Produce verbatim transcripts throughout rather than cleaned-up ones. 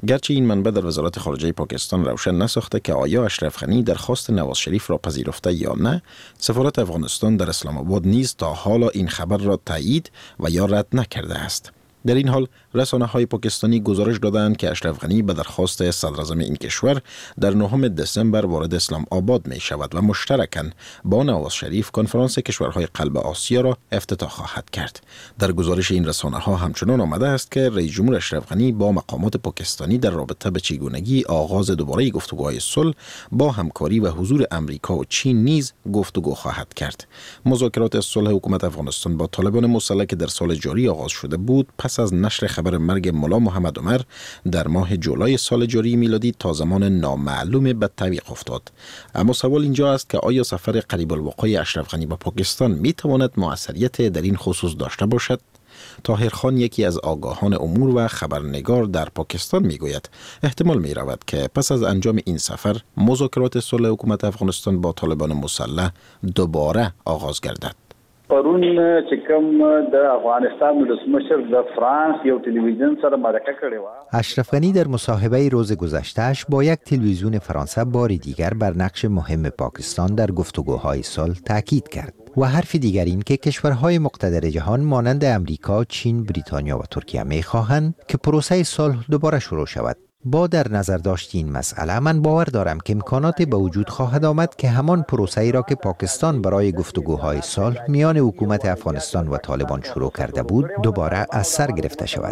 گرچه این منبع در وزارت خارجه پاکستان روشن نساخته که آیا اشرف غنی درخواست نواز شریف را پذیرفته یا نه، سفارت افغانستان در اسلام آباد نیز تا حالا این خبر را تایید و یا رد نکرده است. در این حال رسانه‌های پاکستانی گزارش دادند که اشرف غنی به درخواست صدراعظم این کشور در نهم دسامبر وارد اسلام آباد می شود و مشترکاً با نواز شریف کنفرانس کشورهای قلب آسیا را افتتاح خواهد کرد. در گزارش این رسانه‌ها همچنان آمده است که رئیس جمهور اشرف غنی با مقامات پاکستانی در رابطه به چگونگی آغاز دوباره گفتگوهای صلح با همکاری و حضور امریکا و چین نیز گفتگو خواهد کرد. مذاکرات صلح حکومت افغانستان با طالبان مسلح که در سال جاری آغاز شده بود، پس از نشر خبر مرگ ملا محمد عمر در ماه جولای سال جاری میلادی تا زمان نامعلوم به تعویق افتاد. اما سوال اینجا است که آیا سفر قریب الوقوع اشرف غنی به پاکستان می تواند موثریت در این خصوص داشته باشد؟ طاهر خان، یکی از آگاهان امور و خبرنگار در پاکستان، می گوید احتمال می رود که پس از انجام این سفر مذاکرات صلح حکومت افغانستان با طالبان مسلح دوباره آغاز گردد. پرون چې کوم د افغانستان ولسمشر د فرانس یو تلویزیون سره مرکه کړې و. اشرف غنی در مصاحبه روز گذشته‌اش با یک تلویزیون فرانسه بار دیگر بر نقش مهم پاکستان در گفتگوهای صلح تاکید کرد و حرف دیگر این که کشورهای مقتدر جهان مانند امریکا، چین، بریتانیا و ترکیه می‌خواهند که پروسه صلح دوباره شروع شود. با در نظر داشت این مسئله، من باور دارم که امکانات به وجود خواهد آمد که همان پروسه‌ای را که پاکستان برای گفتگوهای صلح میان حکومت افغانستان و طالبان شروع کرده بود دوباره از سر گرفته شود.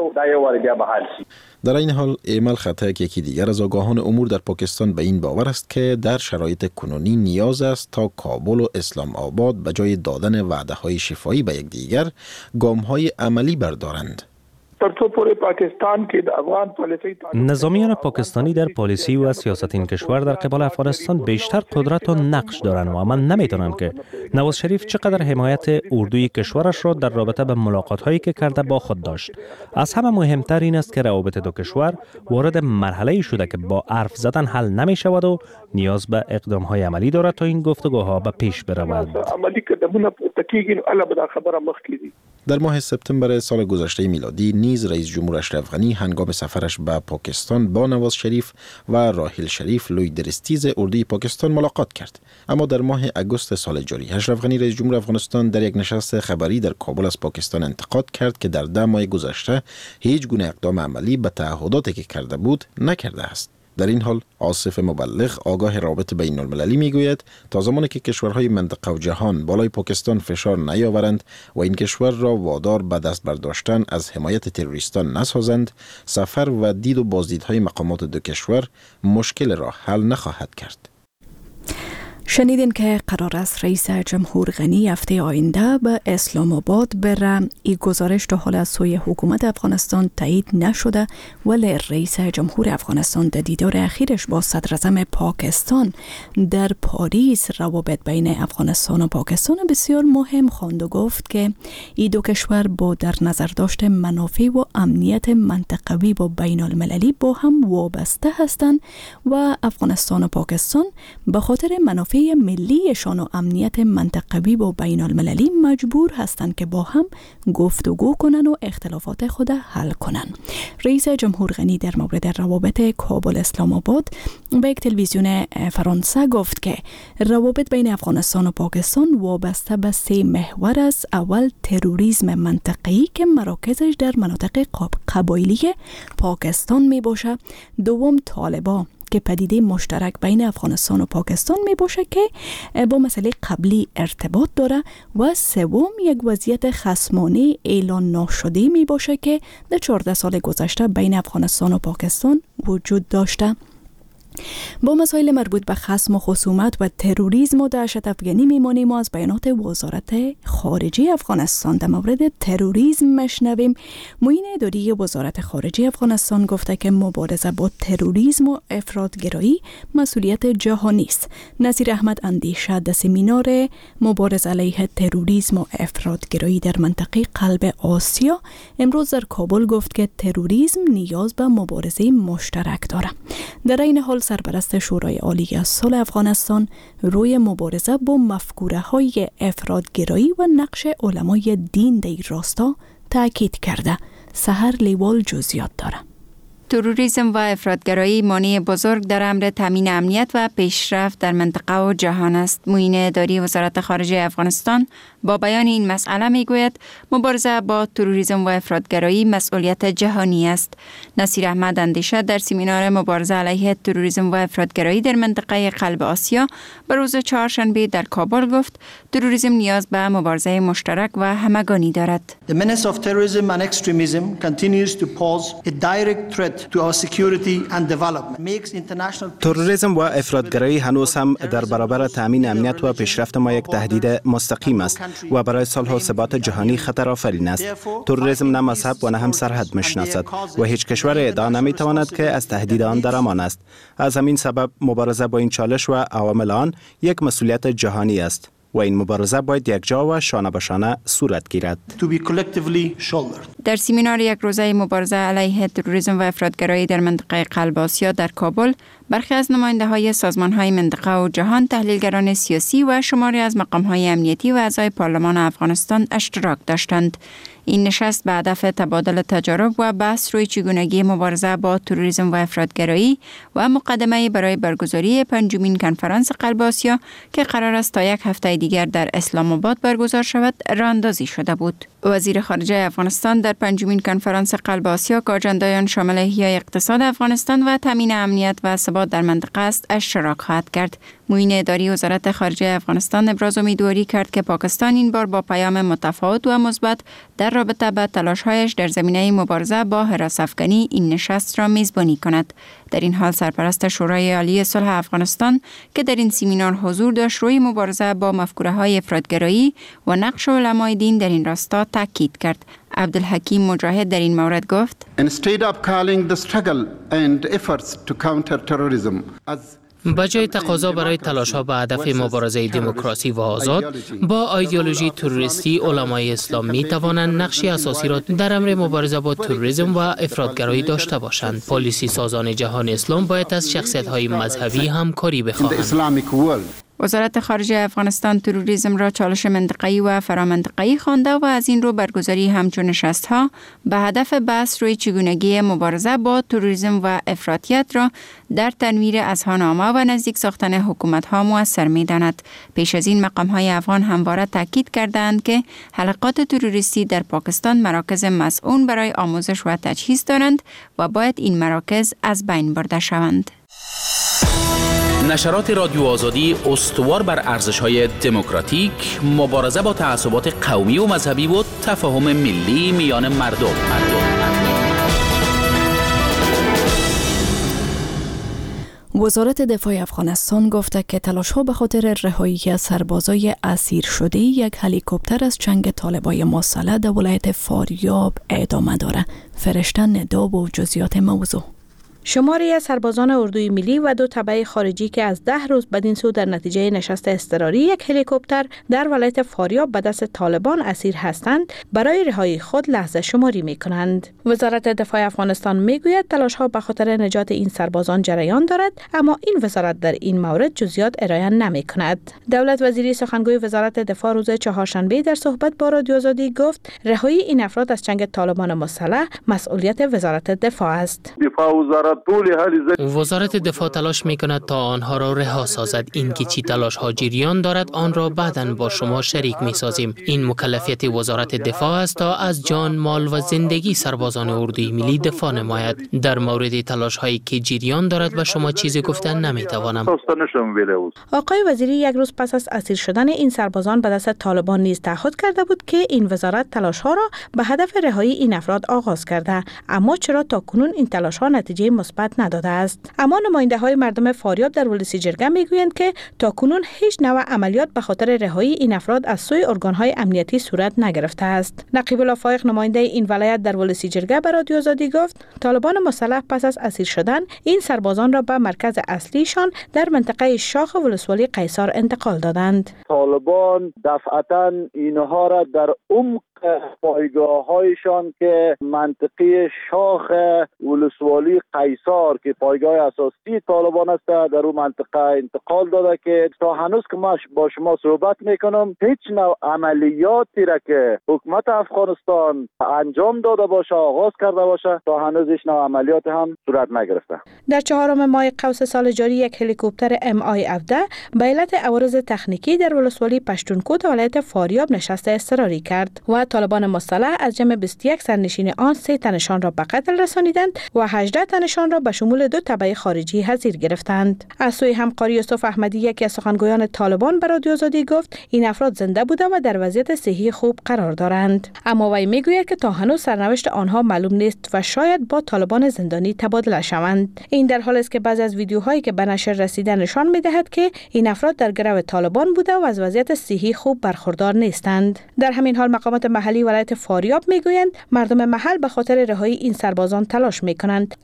در این حال ایمل خطک، یکی دیگر از آگاهان امور در پاکستان، به این باور است که در شرایط کنونی نیاز است تا کابل و اسلام آباد به جای دادن وعده‌های شفاهی به یکدیگر گام‌های عملی بردارند. نظامیان پاکستانی در پالیسی و سیاست این کشور در قبال افغانستان بیشتر قدرت و نقش دارند و من نمیتونم که نواز شریف چقدر حمایت اردوی کشورش را در رابطه به ملاقات هایی که کرده با خود داشت. از همه مهمتر این است که روابط دو کشور وارد مرحله شده که با حرف زدن حل نمی شود و نیاز به اقدام های عملی دارد تا این گفتگوها به پیش برود. در ماه سپتامبر سال گذشته میلادی نیز رئیس جمهور اشرف غنی هنگام سفرش به پاکستان با نواز شریف و راحیل شریف لوی درستیز اردوی پاکستان ملاقات کرد. اما در ماه اگست سال جاری اشرف غنی رئیس جمهور افغانستان در یک نشست خبری در کابل از پاکستان انتقاد کرد که در ده ماه گذشته هیچ گونه اقدام عملی به تعهداتی که کرده بود نکرده است. در این حال آصف مبلغ، آگاه روابط بین المللی، میگوید تا زمانی که کشورهای منطقه و جهان بالای پاکستان فشار نیاورند و این کشور را وادار به دست برداشتن از حمایت تروریستان نسازند، سفر و دید و بازدیدهای مقامات دو کشور مشکل را حل نخواهد کرد. شنیدین که قرار است رئیس جمهور غنی هفته آینده به اسلام آباد بره. این گزارش تا حال از سوی حکومت افغانستان تایید نشده، ولی رئیس جمهور افغانستان در دیدار اخیرش با صدراعظم پاکستان در پاریس روابط بین افغانستان و پاکستان بسیار مهم خواند و گفت که این دو کشور با در نظر داشت منافع و امنیت منطقوی و بین المللی با هم وابسته هستند و افغانستان و پاکستان به خاطر منافع ملیشان و امنیت منطقوی و بین المللی مجبور هستند که با هم گفتگو کنن و اختلافات خود حل کنن. رئیس جمهور غنی در مورد روابط کابل اسلام آباد به یک تلویزیون فرانسه گفت که روابط بین افغانستان و پاکستان وابسته به سه محور است. اول تروریسم منطقه‌ای که مراکزش در مناطق قبایلی پاکستان می باشه. دوم طالبان که پدیده مشترک بین افغانستان و پاکستان می باشه که با مسئله قبلی ارتباط داره. و سوم یک وضعیت خصمانه اعلان نشده می باشه که در چهارده سال گذشته بین افغانستان و پاکستان وجود داشته. با مسائل مربوط به خصم و خصومت و تروریسم و دهشت افغانی میمانیم و از بیانات وزارت خارجه افغانستان در مورد تروریسم مشنویم. معین اداری وزارت خارجه افغانستان گفته که مبارزه با تروریسم و افراطگرایی مسئولیت جهانی است. نصیر احمد اندیشه در سمینار مبارزه علیه تروریسم و افراطگرایی در منطقه قلب آسیا امروز در کابل گفت که تروریسم نیاز به مبارزه مشترک دارد. در این حال سرپرست شورای عالی صلح افغانستان روی مبارزه با مفکوره‌های افراطگرایی و نقش علمای دین در این راستا تاکید کرده. سحر لیوال جزئیات داره. تروریسم و افراطگرایی مانع بزرگ در امر تامین امنیت و پیشرفت در منطقه و جهان است. معین اداری وزارت خارجه افغانستان با بیان این مسئله میگوید مبارزه با تروریسم و افراطگرایی مسئولیت جهانی است. نصیر احمد اندیشه در سمینار مبارزه علیه تروریسم و افراطگرایی در منطقه قلب آسیا به روز چهارشنبه در کابل گفت تروریسم نیاز به مبارزه مشترک و همگانی دارد. The menace of terrorism and extremism continues to pose a direct threat to our security and development. Makes international تروریسم و افراطگرایی هنوز هم در برابر تامین امنیت و پیشرفت ما یک تهدید مستقیم است و برای صلح و ثبات جهانی خطر آفرین است. تروریسم نه مذهب و نه هم سرحد میشناسد و هیچ کشور ادعا نمیتواند که از تهدید آن در امان است. از همین سبب مبارزه با این چالش و عوامل آن یک مسئولیت جهانی است و این مبارزه باید یک جا و شانه به شانه صورت گیرد. در سمینار یک روزه مبارزه علیه تروریسم و افراطگرایی در منطقه قلب آسیا در کابل برخی از نماینده های سازمان های منطقه و جهان، تحلیلگران سیاسی و شماری از مقام های امنیتی و اعضای پارلمان افغانستان اشتراک داشتند. این نشست به هدف تبادل تجارب و بحث روی چگونگی مبارزه با تروریسم و افراطگرایی و مقدمه برای برگزاری پنجمین کنفرانس قلب آسیا که قرار است تا یک هفته دیگر در اسلام آباد برگزار شود راه اندازی شده بود. وزیر خارجه افغانستان در پنجمین کنفرانس قلب آسیا که اجندایان شامل احیای اقتصاد افغانستان و تامین امنیت و ثبات در منطقه است اشتراک خواهد کرد. معین اداری وزارت خارجه افغانستان ابراز امیدواری کرد که پاکستان این بار با پیام متفاوت و مثبت در رابطه با تلاش‌هایش در زمینه مبارزه با هراس‌افکنی این نشست را میزبانی کند. در این حال سرپرست شورای عالی صلح افغانستان که در این سمینار حضور داشت روی مبارزه با مفکوره‌های افراطگرایی و نقش علمای دین در این راستا تاکید کرد. عبدالحکیم مجاهد در این مورد گفت: Instead of calling the struggle and efforts to counter terrorism as با جای تقاضا برای تلاش‌ها به هدف مبارزه دموکراسی و آزاد با ایدئولوژی تروریستی، علمای اسلام می توانند نقشی اساسی را در امر مبارزه با تروریسم و افراطگرایی داشته باشند. پالیسی سازان جهان اسلام باید از شخصیت‌های مذهبی همکاری بخواهند. وزارت خارجه افغانستان تروریسم را چالش منطقه‌ای و فرامنطقه‌ای خوانده و از این رو برگزاری همچون نشست‌ها به هدف بحث روی چگونگی مبارزه با تروریسم و افراطیت را در تنویر اذهان‌عامه و نزدیک ساختن حکومت‌ها مؤثر می‌داند. پیش از این مقام‌های افغان همواره تاکید کردند که حلقات تروریستی در پاکستان مراکز مسئول برای آموزش و تجهیز دارند و باید این مراکز از بین برده شوند. نشرات رادیو آزادی استوار بر ارزش‌های دموکراتیک، مبارزه با تعصبات قومی و مذهبی و تفاهم ملی میان مردم. وزارت دفاع افغانستان گفته که تلاش‌ها به خاطر رهایی از سربازای اسیر شده یک هلیکوپتر از چنگ طالبای مسلح در ولایت فاریاب ادامه داره. فرشته نداب و جزئیات موضوع. شماری از سربازان اردوی ملی و دو تبع خارجی که از ده روز بدین سو در نتیجه نشست اضطراری یک هلیکوپتر در ولایت فاریاب به دست طالبان اسیر هستند برای رهایی خود لحظه شماری می کنند. وزارت دفاع افغانستان می گوید تلاش‌ها به خاطر نجات این سربازان جریان دارد، اما این وزارت در این مورد جزئیات ارائه نمی کند. دولت وزیری سخنگوی وزارت دفاع روز چهارشنبه در صحبت با رادیو آزادی گفت رهایی این افراد از چنگ طالبان مسلح مسئولیت وزارت دفاع است. دفاع وزارت وزارت دفاع تلاش می کند تا آنها را رها سازد. اینکه چی تلاش ها جریان دارد آن را بعداً با شما شریک می سازیم. این مکلفیت وزارت دفاع است تا از جان، مال و زندگی سربازان اردوی ملی دفاع نماید. در مورد تلاش هایی که جریان دارد و شما چیزی گفتن نمی توانم. آقای وزیری یک روز پس از اسیر شدن این سربازان به دست طالبان نیز تعهد کرده بود که این وزارت تلاش ها را به هدف رهایی این افراد آغاز کرده، اما چرا تاکنون این تلاش ها نتیجه مثبت نداده است؟ اما نماینده های مردم فاریاب در ولسی جرگه میگویند که تاکنون هیچ نوع عملیات به خاطر رهایی این افراد از سوی ارگان های امنیتی صورت نگرفته است. نقیب الله فایق نماینده این ولایت در ولسی جرگه به رادیو آزادی گفت طالبان مسلح پس از اسیر شدن این سربازان را به مرکز اصلیشان در منطقه شاخ ولسوالی قیصر انتقال دادند. طالبان دفعتاً اینها را در عمق پایگاه هایشان که منطقه شاخ ولسوالی قیصار که پایگاه اساسی طالبان است در اون منطقه انتقال داده که تا هنوز که ما با شما صحبت میکنم هیچ نوع عملیاتی را که حکومت افغانستان انجام داده باشه آغاز کرده باشه تا هنوز هیچ نوع عملیات هم صورت نگرفته. در چهارم ماه قوس سال جاری یک هلیکوپتر ام آی هفده به علت عوارض تکنیکی در ولسوالی پشتونکو ولایت فاریاب نشست اضطراری کرد و طالبان مسلح از جمع بیست و یک سرنشین آن سه تنشان را به قتل رسانیدند و هجده تنشان را به شمول دو تبع خارجی حضیر گرفتند. از سوی همکاری یوسف احمدی یکی از سخنگویان طالبان به رادیو آزادی گفت این افراد زنده بوده و در وضعیت صحی خوب قرار دارند، اما وی میگوید که تا هنوز سرنوشت آنها معلوم نیست و شاید با طالبان زندانی تبادله شوند. این در حالی است که بعضی از ویدیوهایی که به نشر رسیده نشان می‌دهد که این افراد در گرو طالبان بوده و از وضعیت صحی خوب برخوردار نیستند. در همین حال مقامات محلی ولایت فاریاب میگویند مردم محل به خاطر رهایی این سربازان تلاش میکنند.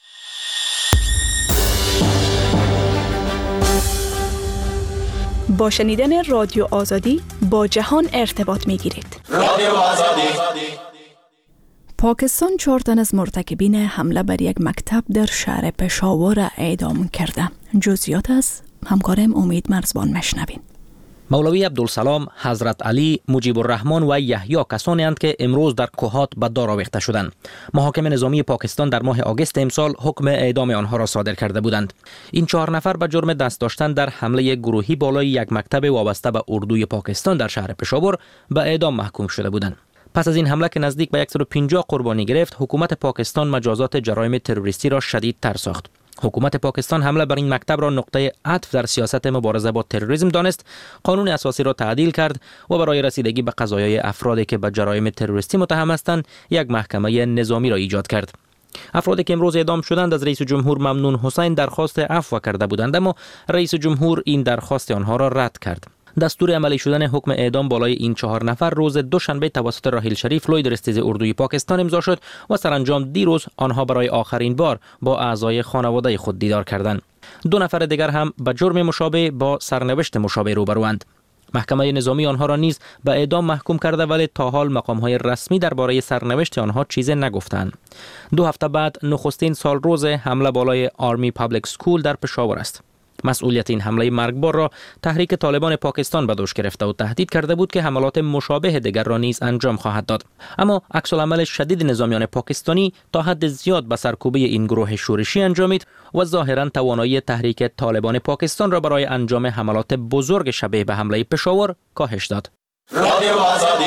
با شنیدن رادیو آزادی با جهان ارتباط میگیرید. رادیو آزادی. پاکستان چهار تن از مرتکبین حمله بر یک مکتب در شهر پشاور اعدام کرده. جزئیات از همکارم امید مرزبان مشنوین. مولوی عبدالسلام، حضرت علی، مجیب الرحمن و یحیی کسانی اند که امروز در کوهات به دار آویخته شدند. محاکم نظامی پاکستان در ماه آگوست امسال حکم اعدام آنها را صادر کرده بودند. این چهار نفر به جرم دست داشتن در حمله گروهی بالای یک مکتب وابسته به اردوی پاکستان در شهر پشاور به اعدام محکوم شده بودند. پس از این حمله که نزدیک به صد و پنجاه قربانی گرفت، حکومت پاکستان مجازات جرایم تروریستی را شدیدتر ساخت. حکومت پاکستان حمله بر این مکتب را نقطه عطف در سیاست مبارزه با تروریسم دانست، قانون اساسی را تعدیل کرد و برای رسیدگی به قضایای افرادی که به جرایم تروریستی متهم هستند، یک محکمه نظامی را ایجاد کرد. افرادی که امروز اعدام شدند از رئیس جمهور ممنون حسین درخواست عفو کرده بودند، اما رئیس جمهور این درخواست آنها را رد کرد. دستور عملی شدن حکم اعدام بالای این چهار نفر روز دوشنبه توسط راحیل شریف لوی درستیز اردوی پاکستان امضا شد و سرانجام دیروز آنها برای آخرین بار با اعضای خانواده خود دیدار کردند. دو نفر دیگر هم به جرم مشابه با سرنوشت مشابه روبروند. محکمه نظامی آنها را نیز به اعدام محکوم کرده، ولی تا حال مقام‌های رسمی درباره سرنوشت آنها چیزی نگفتند. دو هفته بعد نخستین سال روز حمله بالای آرمی پابلیک سکول در پشاور است. مسئولیت این حمله مرگبار را تحریک طالبان پاکستان به دوش گرفته و تهدید کرده بود که حملات مشابه دیگر را نیز انجام خواهد داد. اما عکس العمل شدید نظامیان پاکستانی تا حد زیاد به سرکوبی این گروه شورشی انجامید و ظاهراً توانایی تحریک طالبان پاکستان را برای انجام حملات بزرگ شبیه به حمله پشاور کاهش داد. رادیو آزادی.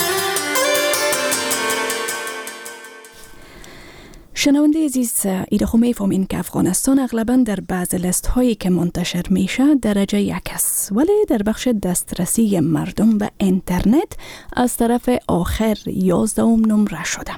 شنونده عزیز، ایره خو میفهمین که افغانستان اغلبا در بعض لیست هایی که منتشر میشه درجه یک است، ولی در بخش دسترسی مردم به اینترنت از طرف آخر یازدهم نمره شده.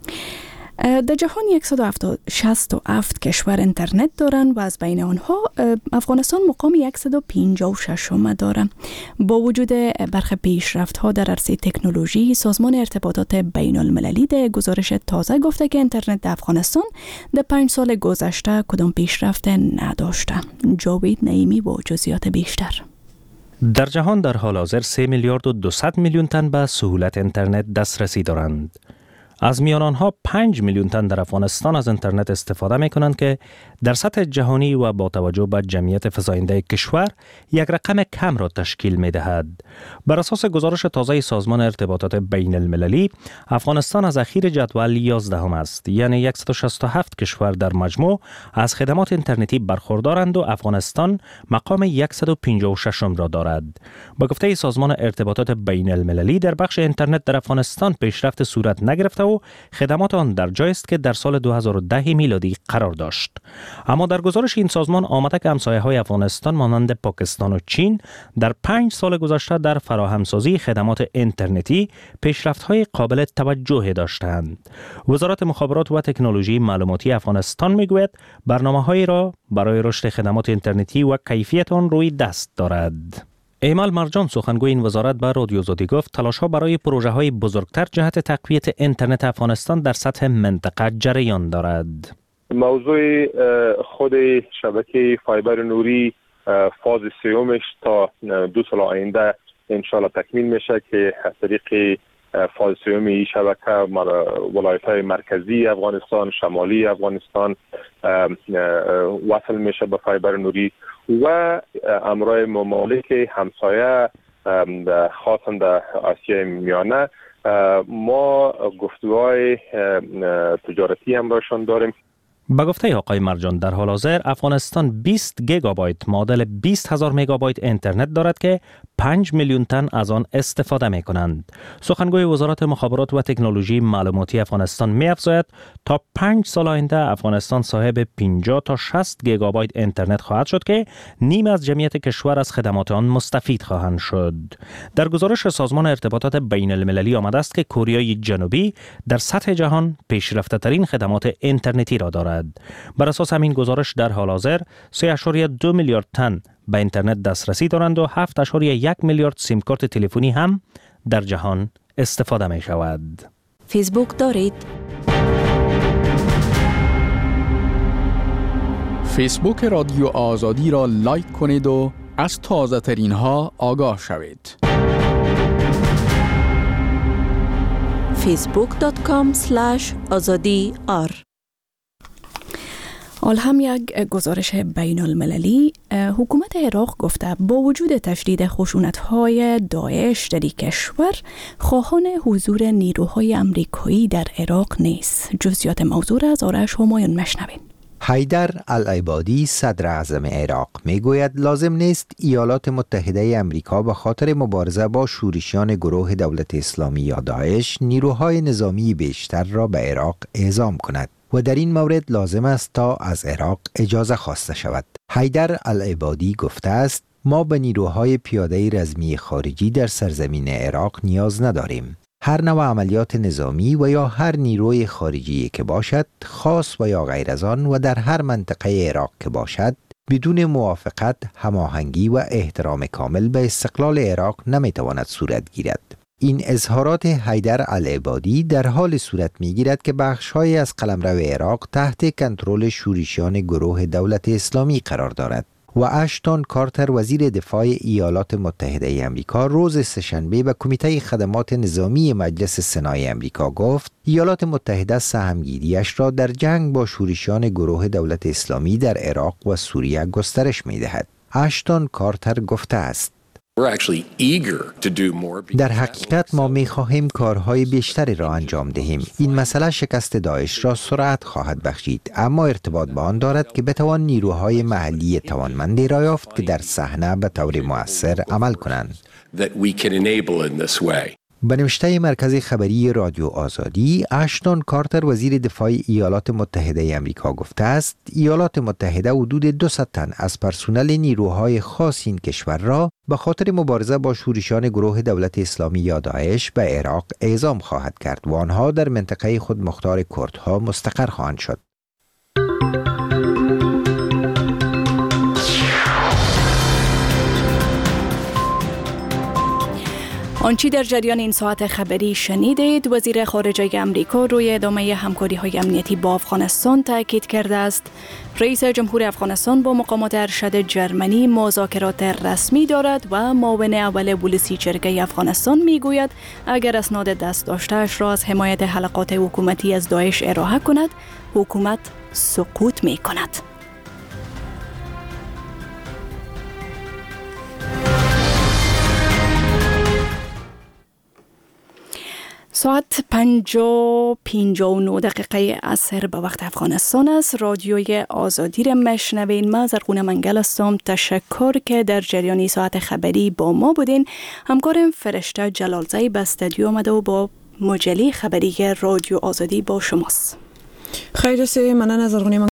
در جهان صد و شصت و هفت کشور اینترنت دارند و از بین آنها افغانستان مقام صد و پنجاه و شش داره. با وجود برخی پیشرفت‌ها در عرصه تکنولوژی، سازمان ارتباطات بین المللی در گزارش تازه گفته که اینترنت در افغانستان در پنج سال گذشته کدام پیشرفت نداشته. جاوید نعیمی با جزئیات بیشتر. در جهان در حال حاضر سه میلیارد و دویست میلیون تن به سهولت اینترنت دسترسی دارند. از میان آنها پنج میلیون تن در افغانستان از اینترنت استفاده می کنند که در سطح جهانی و با توجه به جمعیت فزاینده کشور یک رقم کم را تشکیل می دهد. بر اساس گزارش تازه سازمان ارتباطات بین المللی، افغانستان از اخیر جدول یازدهم است، یعنی صد و شصت و هفت کشور در مجموع از خدمات اینترنتی برخوردارند و افغانستان مقام صد و پنجاه و شش را دارد. با گفته سازمان ارتباطات بین المللی، در بخش اینترنت در افغانستان پیشرفت صورت نگرفته و خدمات آن در جایی است که در سال دو هزار و ده میلادی قرار داشت. اما در گزارش این سازمان آمده که همسایه‌های افغانستان مانند پاکستان و چین در پنج سال گذشته در فراهمسازی خدمات اینترنتی پیشرفت‌های قابل توجهی داشتند. وزارت مخابرات و تکنولوژی معلوماتی افغانستان میگوید برنامه‌هایی را برای رشد خدمات اینترنتی و کیفیت آن روی دست دارد. ایمال مرجان، سخنگوی این وزارت، به رادیو آزادی گفت تلاش‌ها برای پروژه‌های بزرگتر جهت تقویت اینترنت افغانستان در سطح منطقه جریان دارد. موضوع خود شبکه فایبر نوری فاز سیومش تا دو سال آینده انشالله تکمیل میشه که از طریق فاز سوم این شبکه ولایت‌های مرکزی افغانستان، شمالی افغانستان وصل میشه به فایبر نوری و امرای ممالک همسایه خاصا در آسیای میانه ما گفتگوهای تجارتی همراهشان داریم. با گفته آقای مرجان در حال حاضر افغانستان بیست گیگابایت معادل بیست هزار مگابایت اینترنت دارد که پنج میلیون تن از آن استفاده می کنند. سخنگوی وزارت مخابرات و تکنولوژی معلوماتی افغانستان می افزاید تا پنج سال آینده افغانستان صاحب پنجاه تا شصت گیگابایت اینترنت خواهد شد که نیم از جمعیت کشور از خدمات آن مستفید خواهند شد. در گزارش سازمان ارتباطات بین المللی آمده است که کره جنوبی در سطح جهان پیشرفته ترین خدمات اینترنتی را دارد. بر اساس همین گزارش در حال حاضر سه ممیز دو میلیارد تن به اینترنت دسترسی دارند و هفت ممیز یک میلیارد سیم کارت تلفنی هم در جهان استفاده می شود. فیسبوک دارید؟ فیسبوک رادیو آزادی را لایک کنید و از تازه ترین ها آگاه شوید. فیسبوک دات کام اسلش آزادی آر. حال هم یک گزارش بین المللی، حکومت عراق گفته با وجود تشدید خشونت‌های داعش در این کشور خواهان حضور نیروهای امریکایی در عراق نیست. جزئیات موضوع را از آرش همایون مشنوین. حیدر العبادی صدر اعظم عراق میگوید لازم نیست ایالات متحده امریکا به خاطر مبارزه با شورشیان گروه دولت اسلامی یا داعش نیروهای نظامی بیشتر را به عراق اعزام کند و در این مورد لازم است تا از عراق اجازه خواسته شود. حیدر العبادی گفته است ما به نیروهای پیاده رزمی خارجی در سرزمین عراق نیاز نداریم. هر نوع عملیات نظامی و یا هر نیروی خارجی که باشد، خاص و یا غیر از آن و در هر منطقه عراق که باشد، بدون موافقت، هماهنگی و احترام کامل به استقلال عراق نمیتواند صورت گیرد. این اظهارات حیدر العبادی در حال صورت میگیرد که بخش‌هایی از قلمرو عراق تحت کنترل شورشیان گروه دولت اسلامی قرار دارد و اشتون کارتر وزیر دفاع ایالات متحده آمریکا روز سه‌شنبه به کمیته خدمات نظامی مجلس سنای آمریکا گفت ایالات متحده سهمگیریش را در جنگ با شورشیان گروه دولت اسلامی در عراق و سوریه گسترش می‌دهد. اشتون کارتر گفته است در حقیقت ما می خواهیم کارهای بیشتری را انجام دهیم. این مسئله شکست داعش را سرعت خواهد بخشید، اما ارتباط با آن دارد که بتوان نیروهای محلی توانمندی را یافت که در صحنه به طور مؤثر عمل کنند. به نوشته مرکز خبری رادیو آزادی، اشتون کارتر وزیر دفاع ایالات متحده آمریکا گفته است ایالات متحده حدود دویست تن از پرسنل نیروهای خاص این کشور را به خاطر مبارزه با شورشیان گروه دولت اسلامی یا داعش به عراق اعزام خواهد کرد و آنها در منطقه خود مختار کردها مستقر خواهند شد. آنچه در جریان این ساعت خبری شنیدید، وزیر خارجه امریکا روی ادامه همکاری‌های امنیتی با افغانستان تاکید کرده است. رئیس جمهور افغانستان با مقامات ارشد جرمنی مذاکرات رسمی دارد و معاون اول پلیسی جرگه افغانستان میگوید اگر اسناد دست داشته‌اش را از حمایت حلقات حکومتی از داعش ارائه کند، حکومت سقوط می‌کند. ساعت پنج و پنجاه و نه دقیقه عصر به وقت افغانستان است. رادیوی آزادی را مشنوین. من زرغونه منگل هستم. تشکر که در جریان ساعت خبری با ما بودین. همکارم فرشته جلالزی به استودیو آمده و با مجله خبری رادیو آزادی با شماست. خیلی سی مننه زرغونه.